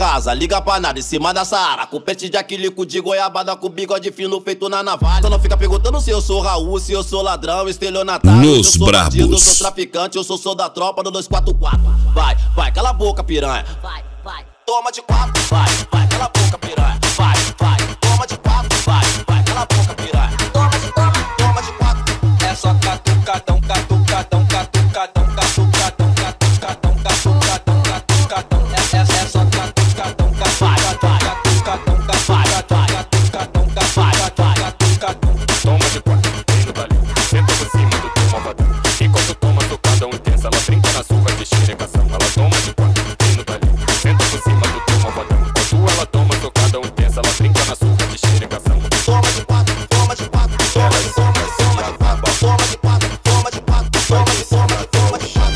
casa, liga pra nada, em cima da Saara. Com pente de aquilico de goiabada, com bigode fino feito na navalha. Então não fica perguntando se eu sou Raul, se eu sou ladrão, estelionatário, Nos se eu sou brabos. bandido, eu sou traficante, eu sou da tropa do 244. Vai, vai, cala a boca, piranha. Vai, vai, Toma de quatro, vai, vai, cala a boca, piranha. Vai, vai, toma de quatro, vai, vai, cala a boca, piranha. Toma de quatro. É só catucadão, catucadão, catucadão, catucadão, catucadão, catucadão, catucadão. É só catucadão, catucadão, catucadão, catucadão, catucadão, catucadão. Toma de quatro, vem no balinho, senta por cima do teu malvadão. Enquanto toma tocada intensa, ela brinca na surra de xeregação. Ela toma de quatro, vem no balinho, senta por cima do teu malvadão. Enquanto ela toma tocada intensa, ela brinca na surra de xeregação. Toma de quatro, toma de quatro, toma de quatro, toma de quatro, toma de quatro, toma de quatro, toma de quatro, toma de quatro.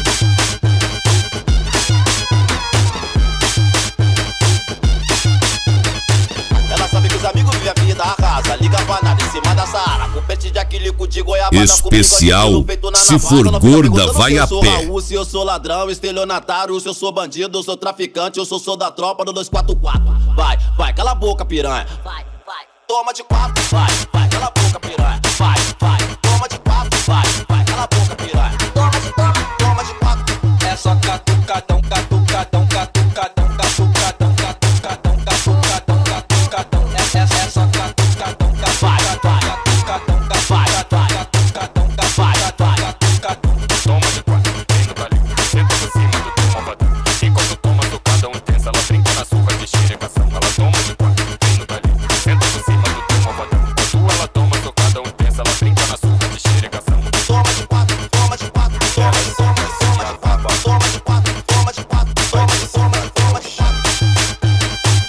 Ela sabe que os amigos vivem a vida arrasa, liga pra nada em cima da Saara. Com pente de aquilico de goiabada, Especial, com bigode feito na se navalha. for Não fica gorda, perguntando vai se eu a sou pé. Raul, se eu sou ladrão, estelionatário, se eu sou bandido, eu sou traficante, eu sou da tropa do 244. Vai, vai, cala a boca, piranha. vai, vai. Toma de quatro, vai, vai, cala a boca, piranha. Vai, vai, toma de quatro, vai, vai, cala a boca, piranha. Toma de quatro. É só catucadão, catucadão, catucadão, catucadão, catucadão, catucadão, catucadão. É só catucadão, catucadão, catucadão, catucadão, catucadão, catucadão. Toma de quatro, vem no balinho, senta por cima do teu malvadão. Enquanto toma tocada intensa, ela brinca na surra de xeregação. Ela toma de quatro, vem no balinho, senta por cima do teu malvadão. Enquanto ela toma tocada intensa, ela brinca na surra de xeregação. Toma de quatro, toma de quatro, toma de quatro, toma de quatro, toma de quatro, toma de quatro, toma de quatro, toma de quatro.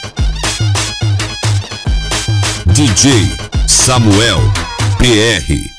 DJ Samuel PR